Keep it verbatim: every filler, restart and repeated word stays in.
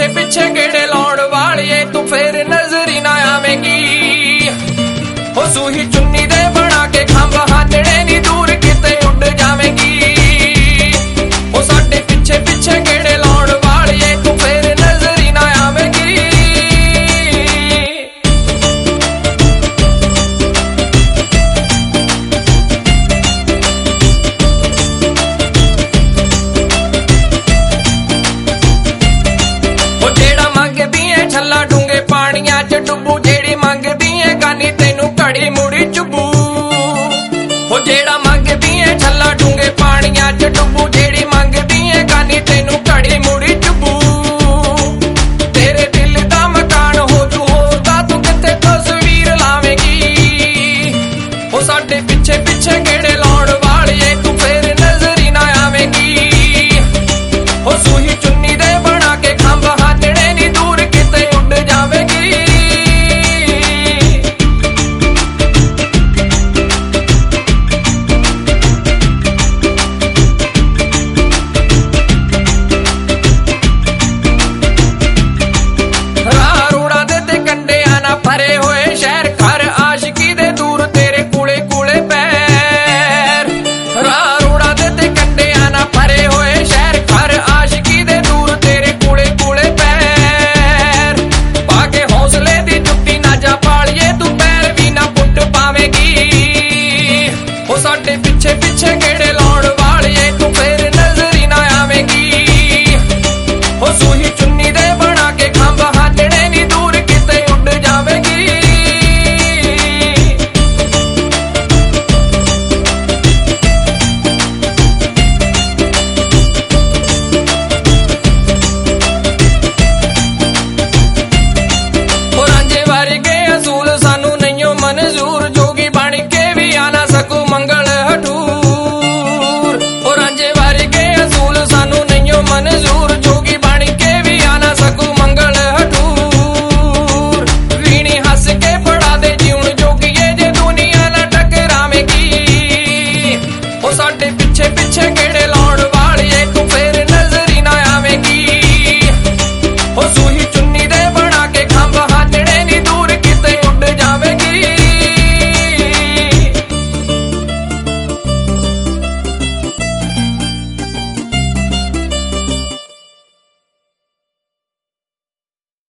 ਸਾਡੇ ਪਿੱਛੇ ਗੇੜੇ ਲਾਉਣ ਵਾਲੀਏ ਤੂੰ ਫੇਰ ਨਜ਼ਰੀ ਨਾ ਆਵੇਂਗੀ। ਹੋ ਸੂਹੀ ਚੁੰਨੀ ਦੇ ਬਣਾ ਕੇ ਖੰਭ ਹਾਨਣੇ ਨੀ ਦੂਰ ਕਿਤੇ ਉੱਡ ਜਾਵੇਂਗੀ। ਉਹ ਸਾਡੇ ਪਿੱਛੇ ਪਿੱਛੇ ਗੇੜੇ ਲਾਉਣ ਵਾਲੀਏ ਤੂੰ ਫੇਰ ਨਜ਼ਰੀ ਨਾ ਆਵੇਂਗੀ। ਉਹ ਜਿਹੜਾ ਮੰਗਦੀ ਏ ਛੱਲਾ ਡੂੰਘੇ ਪਾਣੀਆਂ ਚ ਡੁੱਬੂ, ਜਿਹੜੀ ਮੰਗਦੀ ਏ ਗਾਨੀ ਤੈਨੂੰ ਘੜੀ ਮੁੜੀ ਚੁੱਬੂ। ਉਹ ਜਿਹੜਾ